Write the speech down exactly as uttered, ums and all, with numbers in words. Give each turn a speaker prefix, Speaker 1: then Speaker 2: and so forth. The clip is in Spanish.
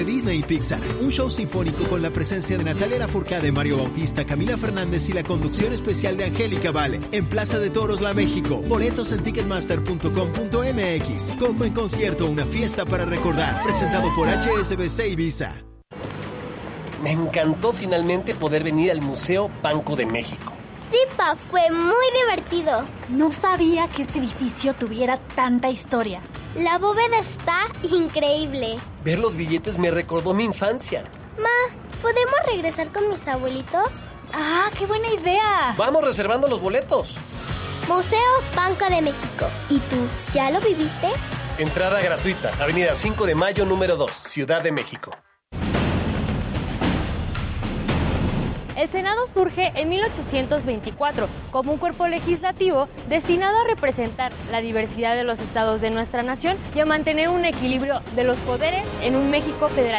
Speaker 1: Disney y Pixar, un show sinfónico con la presencia de Natalia Lafourcade, Mario Bautista, Camila Fernández y la conducción especial de Angélica Vale, en Plaza de Toros La México. Boletos en ticketmaster punto com punto m x. Coco en concierto, una fiesta para recordar, presentado por H S B C y Visa.
Speaker 2: Me encantó finalmente poder venir al Museo Banco de México.
Speaker 3: Sí, pa, fue muy divertido.
Speaker 4: No sabía que este edificio tuviera tanta historia.
Speaker 3: La bóveda está increíble.
Speaker 2: Ver los billetes me recordó mi infancia.
Speaker 3: Ma, ¿podemos regresar con mis abuelitos?
Speaker 4: ¡Ah, qué buena idea!
Speaker 2: Vamos reservando los boletos.
Speaker 3: Museo Banco de México. ¿Y tú, ya lo viviste?
Speaker 2: Entrada gratuita, Avenida cinco de Mayo, número dos, Ciudad de México.
Speaker 5: El Senado surge en mil ochocientos veinticuatro como un cuerpo legislativo destinado a representar la diversidad de los estados de nuestra nación y a mantener un equilibrio de los poderes en un México federal.